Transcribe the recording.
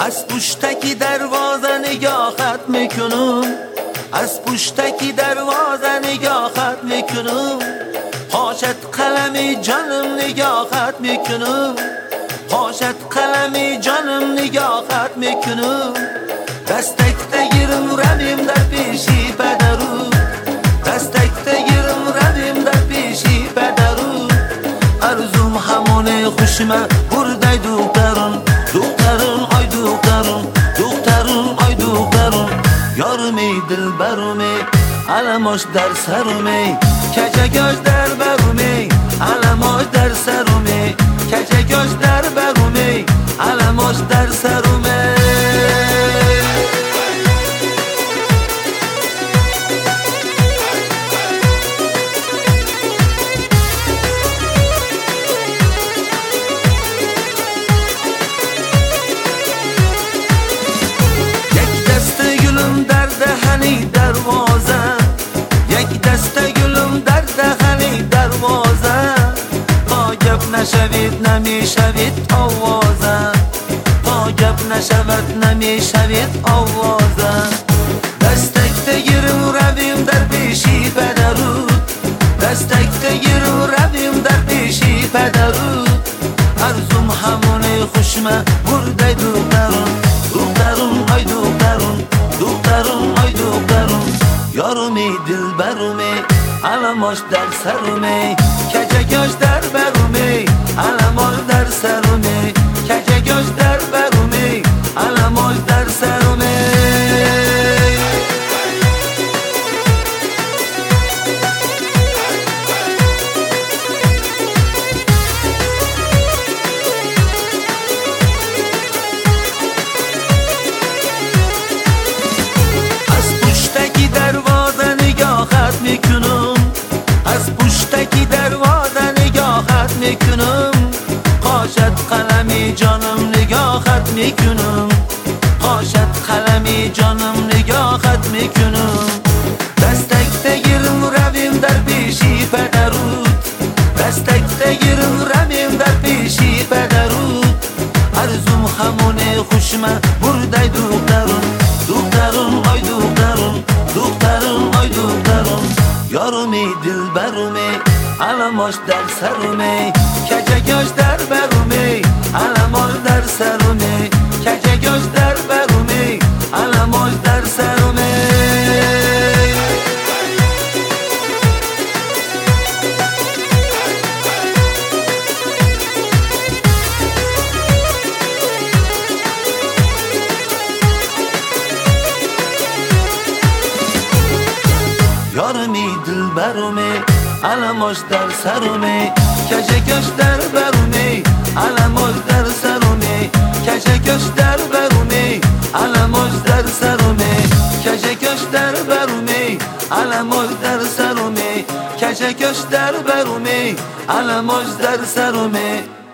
از پشتکی دروازه نگاهت میکنم، از پشتکی دروازه نگاهت میکنم، پاشت قلمی جانم نگاهت میکنم، پاشت قلمی جانم نگاهت میکنم. دستک تگیرم رویم در پیشی پدرو، دستک تگیرم رویم در پیشی پدرو. ارزوم همونه خوشمه برده دخترون، دخترون آی دخترون، دخترون آی دخترون. یارمی دل برومی علماش در سرومی، کجگاش در برومی علماش در سرومی، کجگاش در برومی علماش در سرومی. دروازه یک دسته گلم در دهنی دروازه، تا گپ نشوید نمیشوید آوازه، تا گپ نشود نمیشوید آوازه. دستک تگیرم رویم در پیشی پدرو، دستک تگیرم رویم در پیشی پدرو. ارزوم همونه خوشمه برده دخترون، دخترون آی دخترون، دخترون آی دخترون. یارمی دل برومی علماش در سرومی، کجگاش در برومی علماش در سرومی، کجگاش در برومی علماش در سرومی. از پشتکی دروازه نگاهت میکنم، پاشت قلمی جانم نگاهت میکنم، پاشت قلمی جانم نگاهت میکنم. دستک تگیرم رویم در پیشی پدرود، دستک تگیرم رویم در پیشی پدرود. ارزوم همونه خوشمه برده دخترون، دخترون آی دخترون، دخترون آی دخترون. یارمی دل برومی علماش در سرومی، کجگاش در برومی علماش در سرومی، کجگاش در برومی علماش در سرومی. یارمی دل برومی علماش در سرومی، کجگاش در برومی علماش در سرومی، کجگاش در برومی علماش در سرومی، کجگاش در برومی علماش در سرومی، کجگاش در برومی علماش در سرومی.